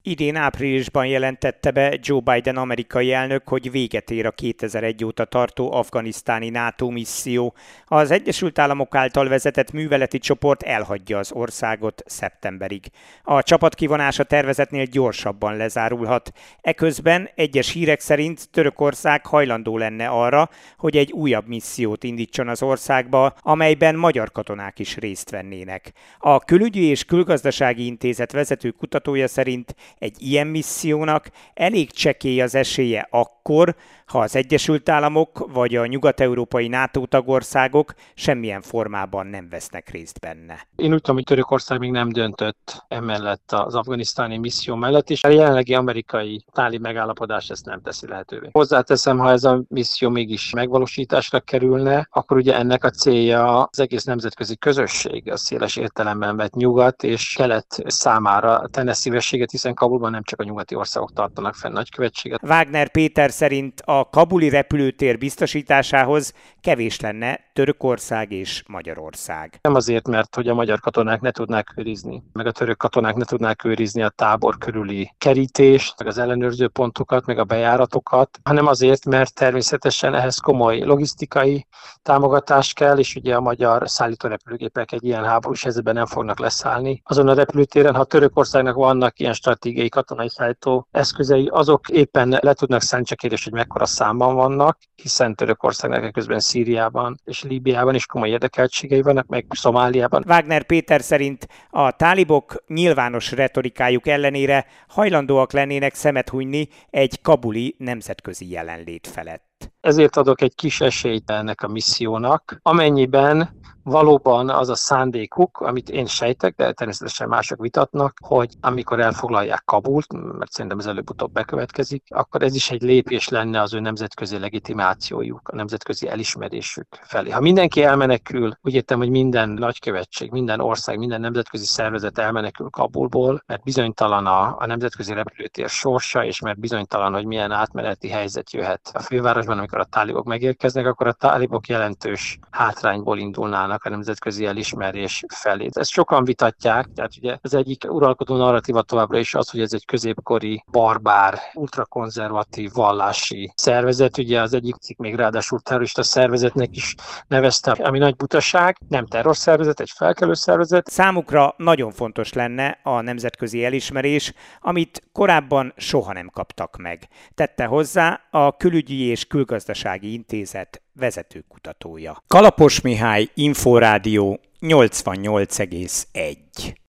Idén áprilisban jelentette be Joe Biden amerikai elnök, hogy véget ér a 2001 óta tartó afganisztáni NATO misszió. Az Egyesült Államok által vezetett műveleti csoport elhagyja az országot szeptemberig. A csapat kivonása tervezetnél gyorsabban lezárulhat. Eközben egyes hírek szerint Törökország hajlandó lenne arra, hogy egy újabb missziót indítson az országba, amelyben magyar katonák is részt vennének. A Külügyi és Külgazdasági Intézet vezető kutatója szerint egy ilyen missziónak elég csekély az esélye akkor, ha az Egyesült Államok vagy a nyugat-európai NATO tagországok semmilyen formában nem vesznek részt benne. Én úgy tudom, hogy Törökország még nem döntött emellett az afganisztáni misszió mellett, és a jelenlegi amerikai táli megállapodás ezt nem teszi lehetővé. Hozzáteszem, ha ez a misszió mégis megvalósításra kerülne, akkor ugye ennek a célja az egész nemzetközi közösség, a széles értelemben vett nyugat és kelet számára tenne szívességet, hiszen Kabulban nem csak a nyugati országok tartanak fenn nagykövetséget. Wagner Péter szerint a kabuli repülőtér biztosításához kevés lenne Törökország és Magyarország. Nem azért, mert hogy a magyar katonák ne tudnák őrizni, meg a török katonák ne tudnák őrizni a tábor körüli kerítést, meg az ellenőrző pontokat, meg a bejáratokat, hanem azért, mert természetesen ehhez komoly logisztikai támogatás kell, és ugye a magyar szállítórepülőgépek egy ilyen háborús helyzetben nem fognak leszállni. Azon a repülőtéren, ha Törökországnak vannak ilyen stratégiai katonai szállító eszközei, azok éppen le tudnak szállni, csak kérdés, hogy mekkora számban vannak, hiszen Törökországnak közben Szíriában és Líbiában is komoly érdekeltségei vannak, meg Szomáliában. Wagner Péter szerint a tálibok nyilvános retorikájuk ellenére hajlandóak lennének szemet hunyni egy kabuli nemzetközi jelenlét felett. Ezért adok egy kis esélyt ennek a missziónak, amennyiben valóban az a szándékuk, amit én sejtek, de természetesen mások vitatnak, hogy amikor elfoglalják Kabult, mert szerintem ez előbb-utóbb bekövetkezik, akkor ez is egy lépés lenne az ő nemzetközi legitimációjuk, a nemzetközi elismerésük felé. Ha mindenki elmenekül, úgy értem, hogy minden nagykövetség, minden ország, minden nemzetközi szervezet elmenekül Kabulból, mert bizonytalan a nemzetközi repülőtér sorsa, és mert bizonytalan, hogy milyen átmeneti helyzet jöhet a fővárosban, amikor a tálibok megérkeznek, akkor a tálibok jelentős hátrányból indulnának a nemzetközi elismerés felé. Ezt sokan vitatják, tehát ugye az egyik uralkodó narratíva továbbra is az, hogy ez egy középkori, barbár, ultrakonzervatív vallási szervezet, ugye az egyik cikk még ráadásul terrorista szervezetnek is nevezte, ami nagy butaság, nem terrorszervezet, egy felkelő szervezet. Számukra nagyon fontos lenne a nemzetközi elismerés, amit korábban soha nem kaptak meg. Tette hozzá a Külügyi és Külgazdasági Intézet vezető kutatója. Kalapos Mihály, Inforádió 88,1.